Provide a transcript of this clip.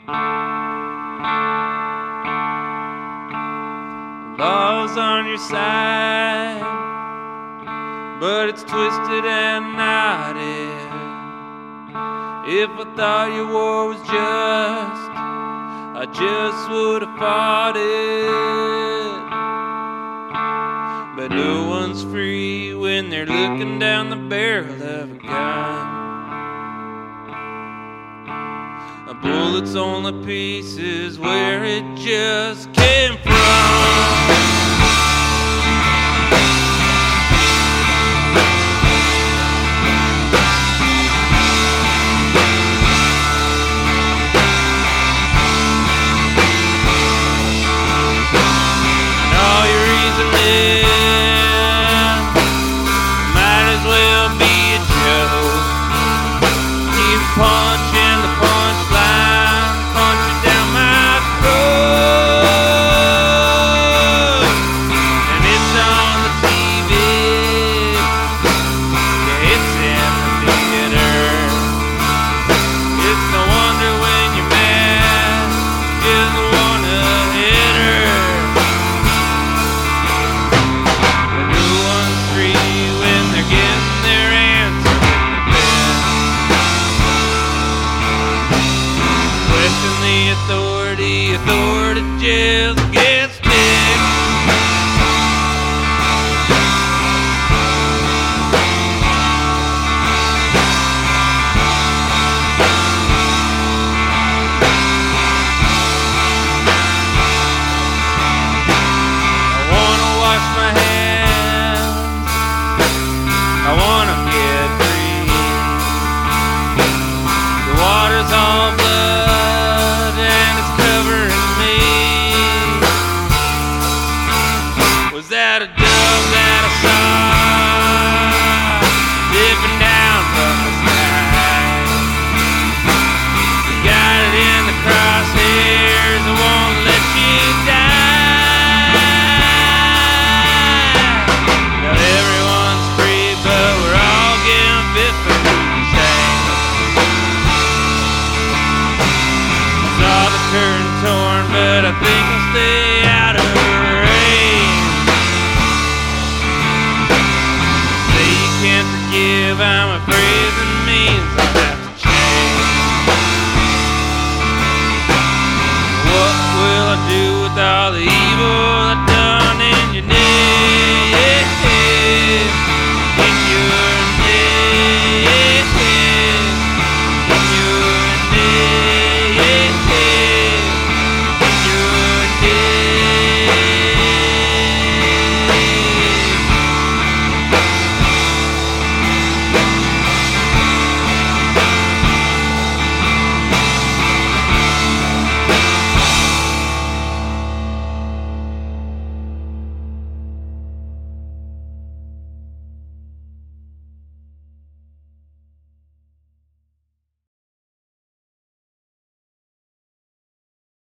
Law's on your side, but it's twisted and knotted. If I thought your war was just, I just would have fought it. But no one's free when they're looking down the barrel of a gun. A bullet's only piece is where it just came from. Punching the punchline, punching down my throat. And it's on the TV, yeah, it's in the theater. It's no wonder when you're mad, you just wanna hit her. But no one's free when they're getting their answer. The authority just gets ticked. I wanna wash my hands, I wanna get free. The water's all blood and it's covering me. Was that a dove that I saw dipping down from the sky? You got it in the crosshairs, I won't let you die. Not everyone's free, but we're all getting bit for who's saying. Saw the curtain torn, but I think I'll stay